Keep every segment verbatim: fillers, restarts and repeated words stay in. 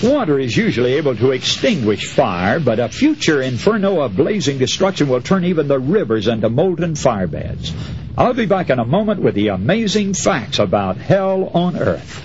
Water is usually able to extinguish fire, but a future inferno of blazing destruction will turn even the rivers into molten firebeds. I'll be back in a moment with the amazing facts about hell on earth.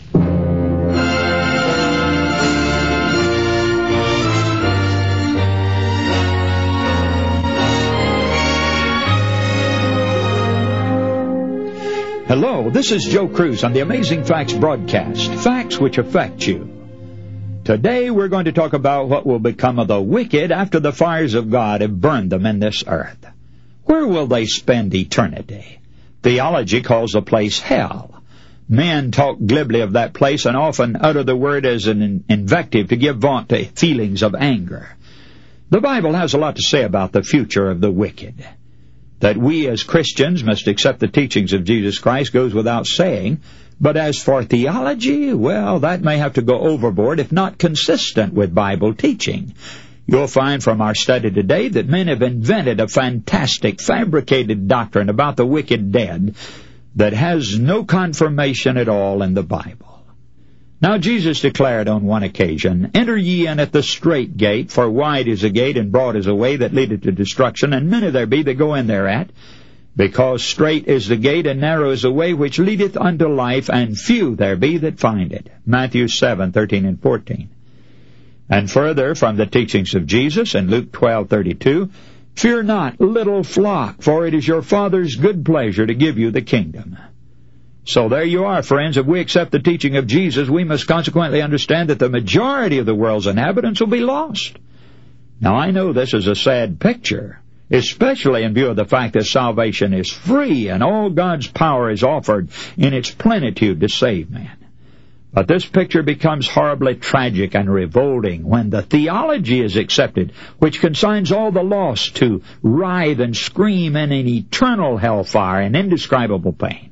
Hello, this is Joe Cruz on the Amazing Facts broadcast, facts which affect you. Today we're going to talk about what will become of the wicked after the fires of God have burned them in this earth. Where will they spend eternity? Theology calls the place hell. Men talk glibly of that place and often utter the word as an invective to give vent to feelings of anger. The Bible has a lot to say about the future of the wicked. That we as Christians must accept the teachings of Jesus Christ goes without saying, but as for theology, well, that may have to go overboard if not consistent with Bible teaching. You'll find from our study today that men have invented a fantastic, fabricated doctrine about the wicked dead that has no confirmation at all in the Bible. Now Jesus declared on one occasion, "Enter ye in at the strait gate, for wide is the gate, and broad is the way that leadeth to destruction, and many there be that go in thereat. Because strait is the gate, and narrow is the way which leadeth unto life, and few there be that find it." Matthew seven, thirteen and fourteen. And further, from the teachings of Jesus in Luke twelve, thirty-two, "Fear not, little flock, for it is your Father's good pleasure to give you the kingdom." So there you are, friends. If we accept the teaching of Jesus, we must consequently understand that the majority of the world's inhabitants will be lost. Now, I know this is a sad picture, especially in view of the fact that salvation is free and all God's power is offered in its plenitude to save man. But this picture becomes horribly tragic and revolting when the theology is accepted, which consigns all the lost to writhe and scream in an eternal hellfire and indescribable pain.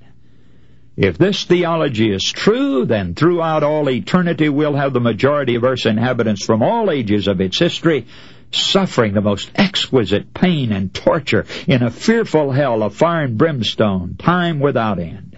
If this theology is true, then throughout all eternity we'll have the majority of Earth's inhabitants from all ages of its history suffering the most exquisite pain and torture in a fearful hell of fire and brimstone, time without end.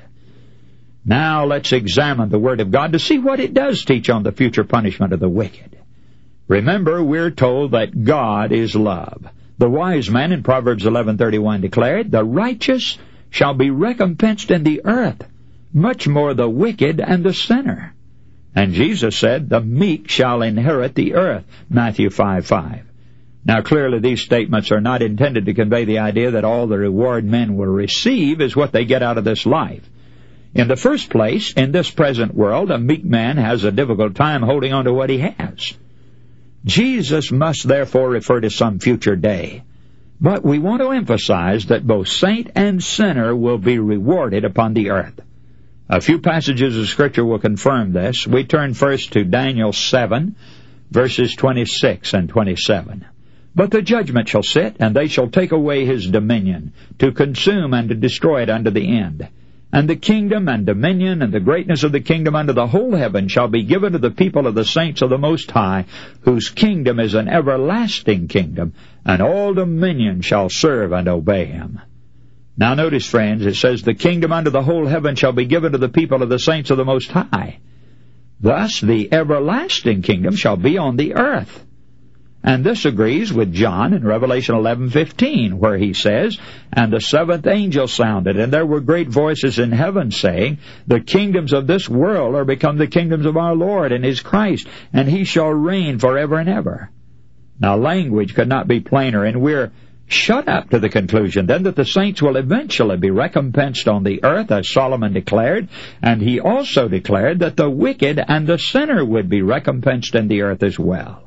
Now let's examine the Word of God to see what it does teach on the future punishment of the wicked. Remember, we're told that God is love. The wise man in Proverbs eleven thirty-one declared, "The righteous shall be recompensed in the earth, much more the wicked and the sinner." And Jesus said, "The meek shall inherit the earth," Matthew five five. Now clearly these statements are not intended to convey the idea that all the reward men will receive is what they get out of this life. In the first place, in this present world, a meek man has a difficult time holding on to what he has. Jesus must therefore refer to some future day. But we want to emphasize that both saint and sinner will be rewarded upon the earth. A few passages of Scripture will confirm this. We turn first to Daniel seven, verses twenty-six and twenty-seven. "But the judgment shall sit, and they shall take away his dominion, to consume and to destroy it unto the end. And the kingdom and dominion and the greatness of the kingdom unto the whole heaven shall be given to the people of the saints of the Most High, whose kingdom is an everlasting kingdom, and all dominion shall serve and obey him." Now notice, friends, it says, "The kingdom unto the whole heaven shall be given to the people of the saints of the Most High." Thus the everlasting kingdom shall be on the earth. And this agrees with John in Revelation eleven fifteen, where he says, "And the seventh angel sounded, and there were great voices in heaven, saying, The kingdoms of this world are become the kingdoms of our Lord and his Christ, and he shall reign forever and ever." Now language could not be plainer, and we're shut up to the conclusion then that the saints will eventually be recompensed on the earth, as Solomon declared, and he also declared that the wicked and the sinner would be recompensed in the earth as well.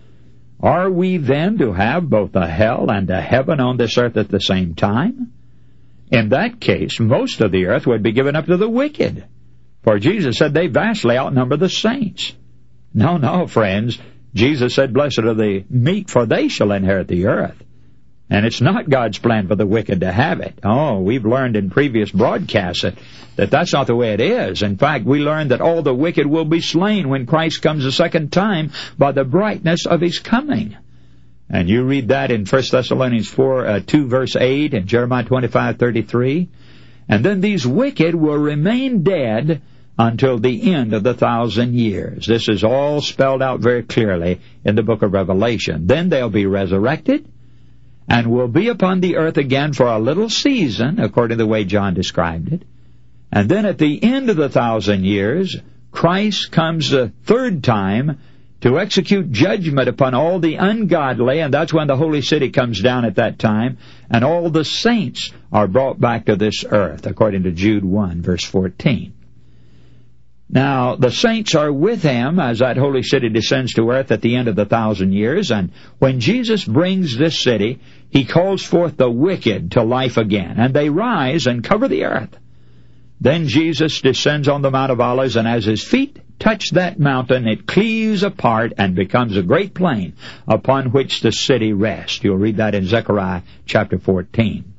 Are we then to have both a hell and a heaven on this earth at the same time? In that case, most of the earth would be given up to the wicked, for Jesus said they vastly outnumber the saints. No, no, friends. Jesus said, "Blessed are the meek, for they shall inherit the earth." And it's not God's plan for the wicked to have it. Oh, we've learned in previous broadcasts that, that that's not the way it is. In fact, we learned that all the wicked will be slain when Christ comes a second time by the brightness of his coming. And you read that in First Thessalonians four, uh, two, verse eight, and Jeremiah twenty-five, thirty-three. And then these wicked will remain dead until the end of the thousand years. This is all spelled out very clearly in the book of Revelation. Then they'll be resurrected and will be upon the earth again for a little season, according to the way John described it. And then at the end of the thousand years, Christ comes a third time to execute judgment upon all the ungodly, and that's when the holy city comes down at that time, and all the saints are brought back to this earth, according to Jude one, verse fourteen. Now, the saints are with him as that holy city descends to earth at the end of the thousand years, and when Jesus brings this city, he calls forth the wicked to life again, and they rise and cover the earth. Then Jesus descends on the Mount of Olives, and as his feet touch that mountain, it cleaves apart and becomes a great plain upon which the city rests. You'll read that in Zechariah chapter fourteen.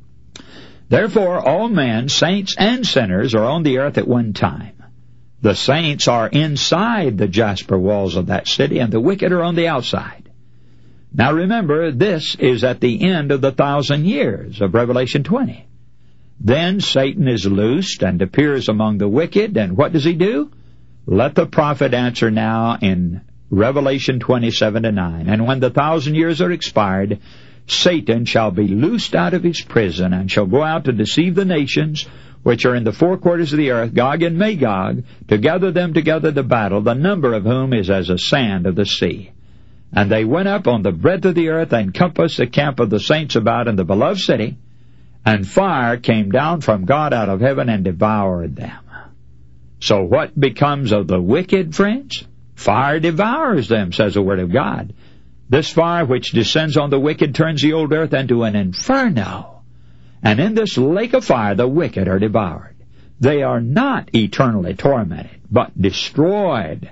Therefore, all men, saints and sinners, are on the earth at one time. The saints are inside the jasper walls of that city, and the wicked are on the outside. Now remember, this is at the end of the thousand years of Revelation twenty. Then Satan is loosed and appears among the wicked, and what does he do? Let the prophet answer now in Revelation twenty-seven to nine. And when the thousand years are expired, Satan shall be loosed out of his prison, and shall go out to deceive the nations which are in the four quarters of the earth, Gog and Magog, to gather them together to battle, the number of whom is as the sand of the sea. And they went up on the breadth of the earth, and compassed the camp of the saints about in the beloved city, and fire came down from God out of heaven and devoured them. So what becomes of the wicked, friends? Fire devours them, says the Word of God. This fire which descends on the wicked turns the old earth into an inferno. And in this lake of fire the wicked are devoured. They are not eternally tormented, but destroyed.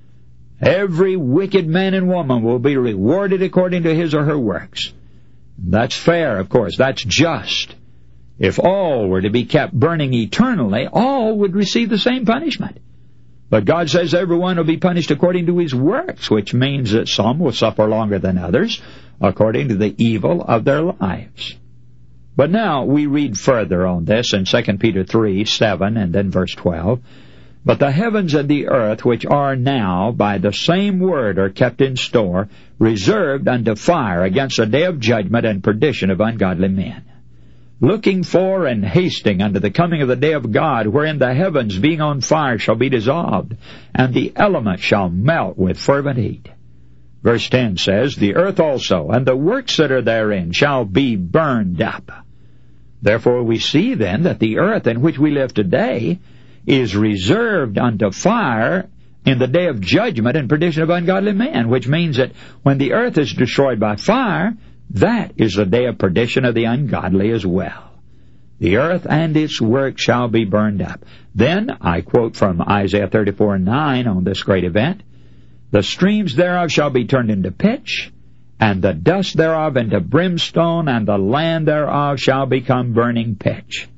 Every wicked man and woman will be rewarded according to his or her works. That's fair, of course. That's just. If all were to be kept burning eternally, all would receive the same punishment. But God says everyone will be punished according to his works, which means that some will suffer longer than others, according to the evil of their lives. But now we read further on this in Second Peter three, seven, and then verse twelve. But the heavens and the earth, which are now by the same word are kept in store, reserved unto fire against the day of judgment and perdition of ungodly men. Looking for and hasting unto the coming of the day of God, wherein the heavens being on fire shall be dissolved, and the elements shall melt with fervent heat. Verse ten says, The earth also, and the works that are therein, shall be burned up. Therefore we see then that the earth in which we live today is reserved unto fire in the day of judgment and perdition of ungodly men, which means that when the earth is destroyed by fire, that is the day of perdition of the ungodly as well. The earth and its work shall be burned up. Then, I quote from Isaiah thirty-four, nine on this great event, The streams thereof shall be turned into pitch, and the dust thereof into brimstone, and the land thereof shall become burning pitch.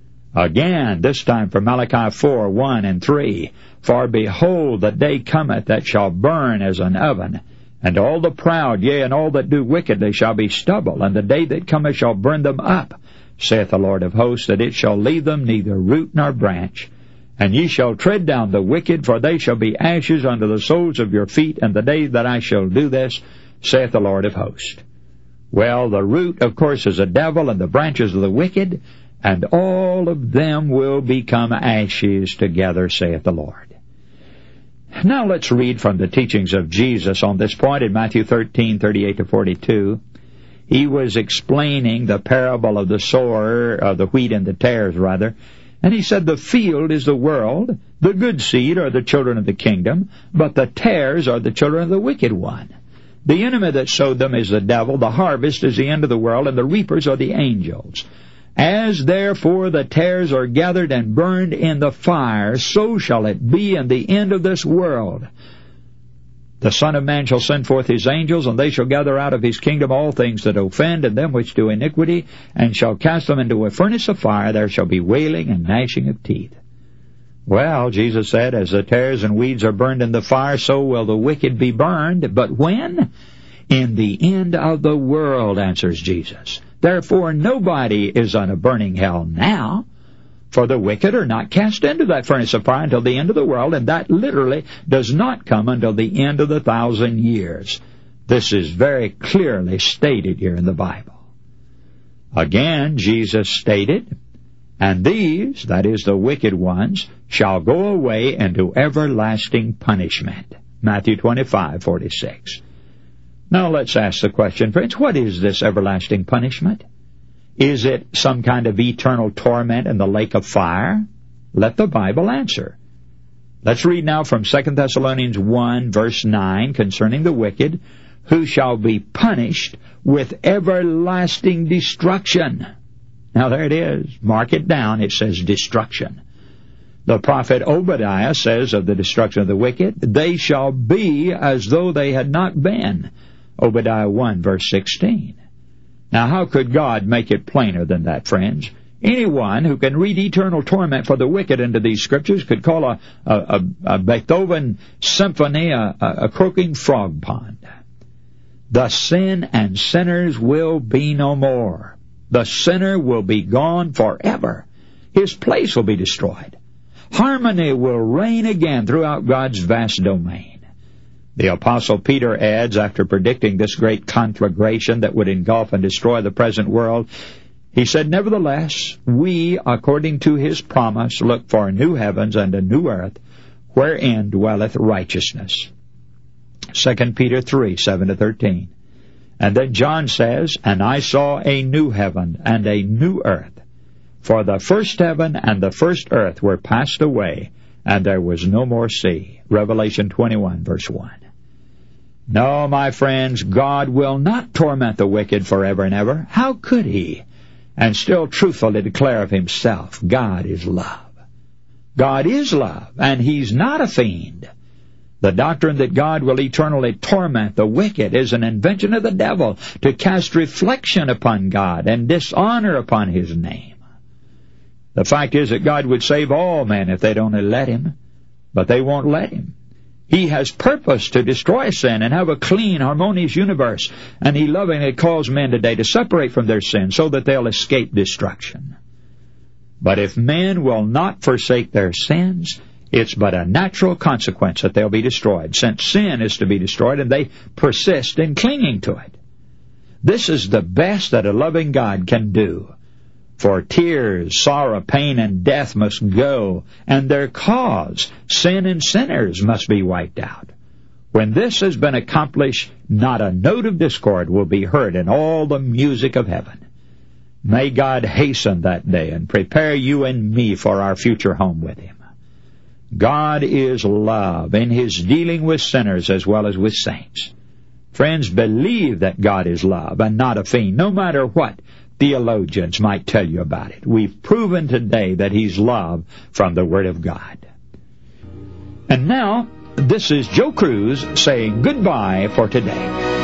Again, this time from Malachi four, one and three, For behold, the day cometh that shall burn as an oven, and all the proud, yea, and all that do wickedly shall be stubble, and the day that cometh shall burn them up, saith the Lord of hosts, that it shall leave them neither root nor branch. And ye shall tread down the wicked, for they shall be ashes under the soles of your feet, and the day that I shall do this, saith the Lord of hosts. Well, the root, of course, is the devil, and the branches of the wicked, and all of them will become ashes together, saith the Lord. Now let's read from the teachings of Jesus on this point in Matthew thirteen, thirty-eight to forty-two. He was explaining the parable of the sower, of the wheat and the tares, rather, and he said, The field is the world, the good seed are the children of the kingdom, but the tares are the children of the wicked one. The enemy that sowed them is the devil, the harvest is the end of the world, and the reapers are the angels. As therefore the tares are gathered and burned in the fire, so shall it be in the end of this world. The Son of Man shall send forth his angels, and they shall gather out of his kingdom all things that offend, and them which do iniquity, and shall cast them into a furnace of fire. There shall be wailing and gnashing of teeth. Well, Jesus said, as the tares and weeds are burned in the fire, so will the wicked be burned. But when? In the end of the world, answers Jesus. Therefore nobody is on a burning hell now, For the wicked are not cast into that furnace of fire until the end of the world, and that literally does not come until the end of the thousand years. This is very clearly stated here in the Bible. Again, Jesus stated, "And these," that is the wicked ones, "shall go away into everlasting punishment." Matthew twenty-five forty-six. Now let's ask the question, friends, what is this everlasting punishment? Is it some kind of eternal torment in the lake of fire? Let the Bible answer. Let's read now from Second Thessalonians one, verse nine, concerning the wicked, who shall be punished with everlasting destruction. Now there it is. Mark it down. It says destruction. The prophet Obadiah says of the destruction of the wicked, "They shall be as though they had not been." Obadiah one, verse sixteen. Now how could God make it plainer than that, friends? Anyone who can read eternal torment for the wicked into these scriptures could call a, a, a Beethoven symphony a, a croaking frog pond. The sin and sinners will be no more. The sinner will be gone forever. His place will be destroyed. Harmony will reign again throughout God's vast domain. The Apostle Peter adds, after predicting this great conflagration that would engulf and destroy the present world, he said, "Nevertheless, we, according to his promise, look for new heavens and a new earth, wherein dwelleth righteousness." Second Peter three, seven to thirteen. And then John says, "And I saw a new heaven and a new earth. For the first heaven and the first earth were passed away, and there was no more sea." Revelation twenty-one, verse one. No, my friends, God will not torment the wicked forever and ever. How could he? And still truthfully declare of himself, God is love. God is love, and he's not a fiend. The doctrine that God will eternally torment the wicked is an invention of the devil to cast reflection upon God and dishonor upon his name. The fact is that God would save all men if they'd only let him, but they won't let him. He has purpose to destroy sin and have a clean, harmonious universe, and he lovingly calls men today to separate from their sin so that they'll escape destruction. But if men will not forsake their sins, it's but a natural consequence that they'll be destroyed, since sin is to be destroyed and they persist in clinging to it. This is the best that a loving God can do. For tears, sorrow, pain, and death must go, and their cause, sin and sinners, must be wiped out. When this has been accomplished, not a note of discord will be heard in all the music of heaven. May God hasten that day and prepare you and me for our future home with him. God is love in his dealing with sinners as well as with saints. Friends, believe that God is love and not a fiend, no matter what theologians might tell you about it. We've proven today that he's love from the Word of God. And now, this is Joe Cruz saying goodbye for today.